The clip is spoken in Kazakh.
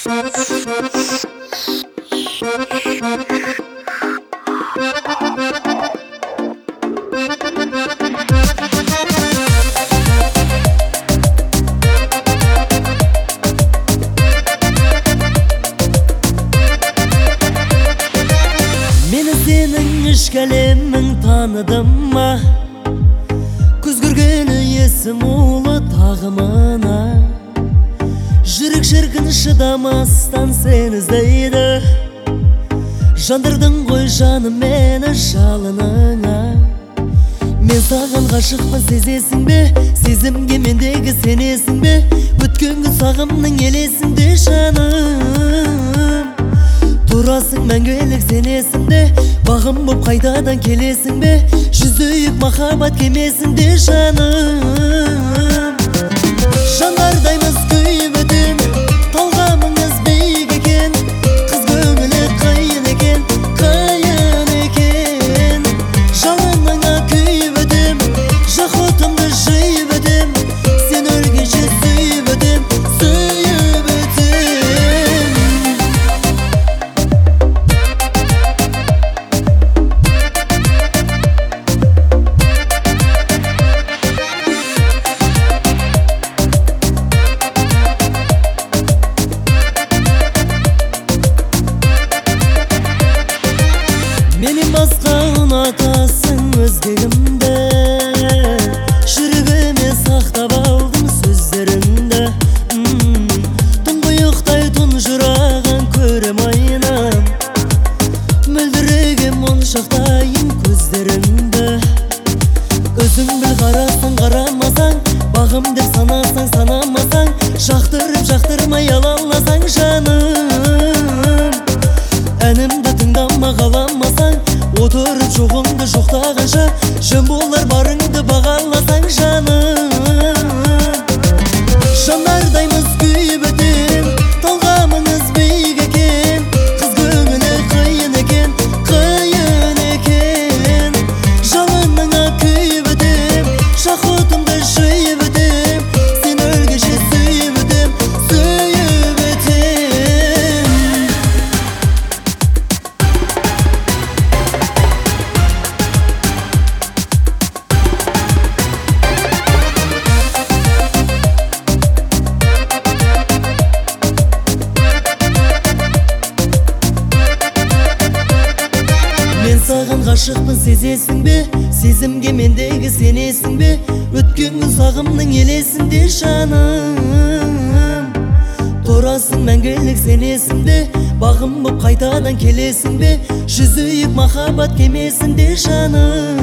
Meni senin işkeleming tanıdım ma? Көз көргені есім улы тағымына. Жүрек шіркін шыдамастан сен іздейді. Жандырдың ғой жаным мені жалыныңа. Мен саған ғашықпын, сезесің бе? Сезімге мендегі сенесің бе? Өткенгі сағымның елесінде жаным. Тұрасың мәңгілік сенесіңде, бағым боп қайдадан келесің бе? Жүзүйік махаббат кемесінде жаным. Жанардаймыз күйіп өтем, талғамыңыз биік екен. Қыз көңілі қайын екен, қайын екен. Жалыныңа күйіп өтем, жақұтымды жиып өтем. Сен өлгенше сүйіп өтем, сүйіп өтем. Менен басқа ұнатасың өзгегімді, жүрегіме сақтап алдым сөздеріңді. Тұңғиықтай тұнжыраған көрем айнам, мөлдіреген моншақтайын көздеріңді. Өзің біл, қарасаң қарамасаң, бағым деп санасаң санамасаң, жақтырып жақтырмай алаласаң жаным. Әнімді тыңдама қаламасаң, отырып жоғыңды жоқтағанша, жөн болар барыңды бағаласаң жаным. Жанардаймыз күйіп өтем, талғамыңыз биік екен. Қыз көңілі қиын екен, қиын екен. Жалыныңа күйіп өтем, жақұтымды жиып өтем. Сен өлгенше сүйіп өтем, сүйіп өтем. Мен саған ғашықпын, сезесің бе? Сезімге мендегі сенесің бе? Өткен күн сағымның елесінде жаным. Тұрасың мәңгілік сенесіңде, бағым боп қайтадан келесің бе? Жүзүйік махаббат кемесінде жаным.